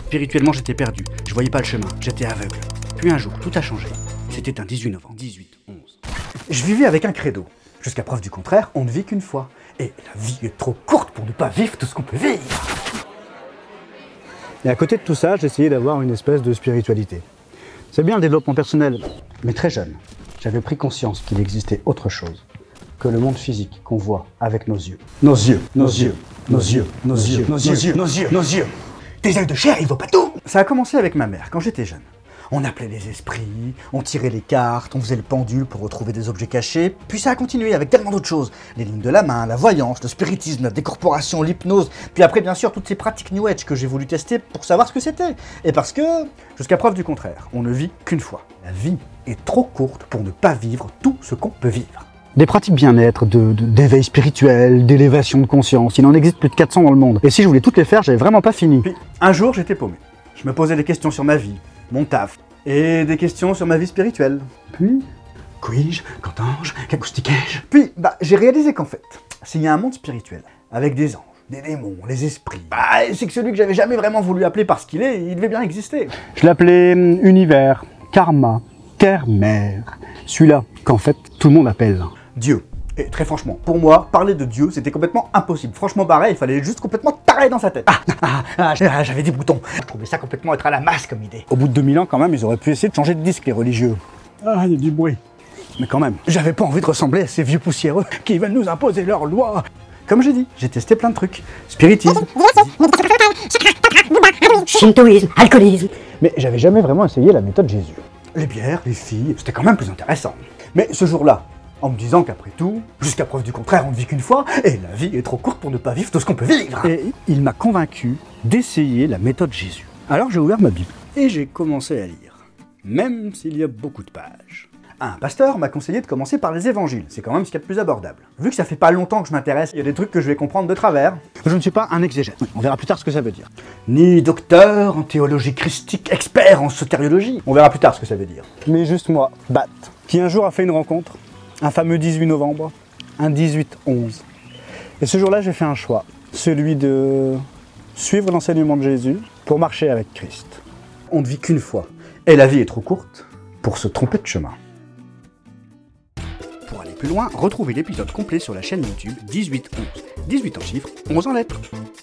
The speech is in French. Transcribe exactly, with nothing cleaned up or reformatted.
Spirituellement, j'étais perdu. Je voyais pas le chemin. J'étais aveugle. Puis un jour, tout a changé. C'était un dix-huit novembre. dix-huit onze. Je vivais avec un credo. Jusqu'à preuve du contraire, on ne vit qu'une fois. Et la vie est trop courte pour ne pas vivre tout ce qu'on peut vivre. Et à côté de tout ça, j'essayais d'avoir une espèce de spiritualité. C'est bien le développement personnel. Mais très jeune, j'avais pris conscience qu'il existait autre chose que le monde physique qu'on voit avec nos yeux. Nos yeux, nos yeux, nos yeux, nos yeux, nos yeux, nos yeux, nos yeux. Tes yeux de chair, ils voient pas tout. Ça a commencé avec ma mère, quand j'étais jeune. On appelait les esprits, on tirait les cartes, on faisait le pendule pour retrouver des objets cachés, puis ça a continué avec tellement d'autres choses. Les lignes de la main, la voyance, le spiritisme, la décorporation, l'hypnose, puis après bien sûr toutes ces pratiques New Age que j'ai voulu tester pour savoir ce que c'était. Et parce que, jusqu'à preuve du contraire, on ne vit qu'une fois. La vie est trop courte pour ne pas vivre tout ce qu'on peut vivre. Des pratiques bien-être, de, de, d'éveil spirituel, d'élévation de conscience, il en existe plus de quatre cents dans le monde. Et si je voulais toutes les faire, j'avais vraiment pas fini. Puis un jour j'étais paumé. Je me posais des questions sur ma vie, mon taf, et des questions sur ma vie spirituelle. Puis, Qui-je, qu'entends-je, qu'acoustiquais-je? Puis, bah, j'ai réalisé qu'en fait, s'il y a un monde spirituel, avec des anges, des démons, les esprits, bah, c'est que celui que j'avais jamais vraiment voulu appeler parce qu'il est, il devait bien exister. Je l'appelais hum, univers, karma, terre-mère. Celui-là qu'en fait tout le monde appelle Dieu. Et très franchement, pour moi, parler de Dieu, c'était complètement impossible. Franchement, pareil, il fallait juste complètement taré dans sa tête. Ah, ah, ah, j'avais des boutons. Je trouvais ça complètement être à la masse comme idée. Au bout de deux mille ans, quand même, ils auraient pu essayer de changer de disque, les religieux. Ah, il y a du bruit. Mais quand même, j'avais pas envie de ressembler à ces vieux poussiéreux qui veulent nous imposer leurs lois. Comme j'ai dit, j'ai testé plein de trucs. Spiritisme, shintoïsme, alcoolisme. Mais j'avais jamais vraiment essayé la méthode Jésus. Les bières, les filles, c'était quand même plus intéressant. Mais ce jour-là, en me disant qu'après tout, jusqu'à preuve du contraire, on ne vit qu'une fois, et la vie est trop courte pour ne pas vivre tout ce qu'on peut vivre. Et il m'a convaincu d'essayer la méthode Jésus. Alors j'ai ouvert ma Bible, et j'ai commencé à lire, même s'il y a beaucoup de pages. Un pasteur m'a conseillé de commencer par les évangiles, c'est quand même ce qu'il y a de plus abordable. Vu que ça fait pas longtemps que je m'intéresse, il y a des trucs que je vais comprendre de travers. Je ne suis pas un exégète, on verra plus tard ce que ça veut dire. Ni docteur en théologie christique, expert en sotériologie, on verra plus tard ce que ça veut dire. Mais juste moi, Bat, qui un jour a fait une rencontre, un fameux dix-huit novembre, un dix-huit onze. Et ce jour-là, j'ai fait un choix, celui de suivre l'enseignement de Jésus pour marcher avec Christ. On ne vit qu'une fois, et la vie est trop courte pour se tromper de chemin. Pour aller plus loin, retrouvez l'épisode complet sur la chaîne YouTube dix-huit onze. dix-huit en chiffres, onze en lettres.